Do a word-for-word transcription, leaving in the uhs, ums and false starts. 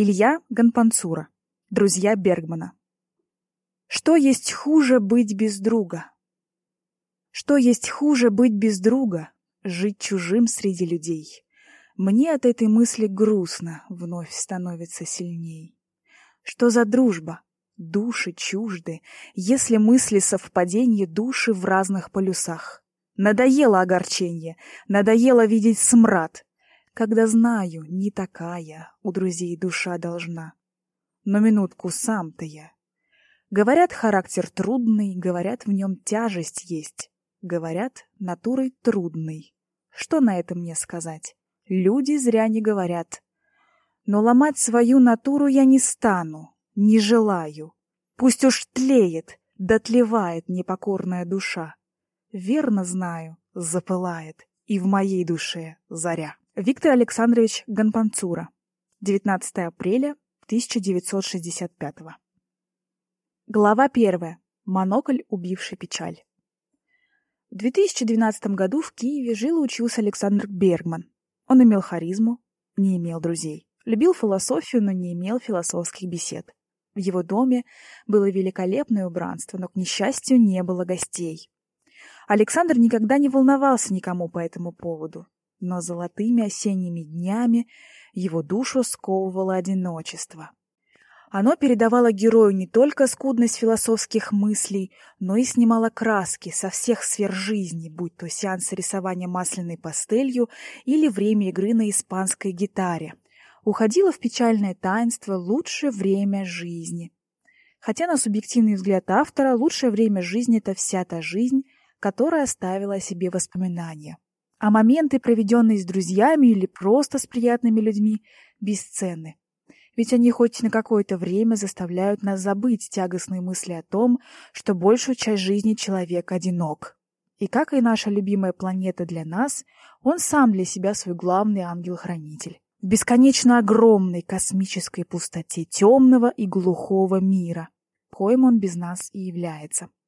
Илья Ганпансура. Друзья Бергмана. Что есть хуже быть без друга? Что есть хуже быть без друга? Жить чужим среди людей. Мне от этой мысли грустно вновь становится сильней. Что за дружба? Души чужды, если мысли совпаденье души в разных полюсах. Надоело огорченье, надоело видеть смрад, когда знаю, не такая у друзей душа должна. Но минутку сам-то я. Говорят, характер трудный, говорят, в нем тяжесть есть. Говорят, натурой трудный. Что на это мне сказать? Люди зря не говорят. Но ломать свою натуру я не стану, не желаю. Пусть уж тлеет, дотлевает непокорная душа. Верно знаю, запылает и в моей душе заря. Виктор Александрович Ганпансура. девятнадцатое апреля тысяча девятьсот шестьдесят пятого. Глава первая. Монокль, убивший печаль. В две тысячи двенадцатом году в Киеве жил и учился Александр Бергман. Он имел харизму, не имел друзей. Любил философию, но не имел философских бесед. В его доме было великолепное убранство, но, к несчастью, не было гостей. Александр никогда не волновался никому по этому поводу, но золотыми осенними днями его душу сковывало одиночество. Оно передавало герою не только скудность философских мыслей, но и снимало краски со всех сфер жизни, будь то сеансы рисования масляной пастелью или время игры на испанской гитаре. Уходило в печальное таинство лучшее время жизни. Хотя на субъективный взгляд автора лучшее время жизни – это вся та жизнь, которая оставила о себе воспоминания. А моменты, проведенные с друзьями или просто с приятными людьми, бесценны. Ведь они хоть на какое-то время заставляют нас забыть тягостные мысли о том, что большую часть жизни человек одинок. И как и наша любимая планета для нас, он сам для себя свой главный ангел-хранитель. В бесконечно огромной космической пустоте темного и глухого мира, коим он без нас и является.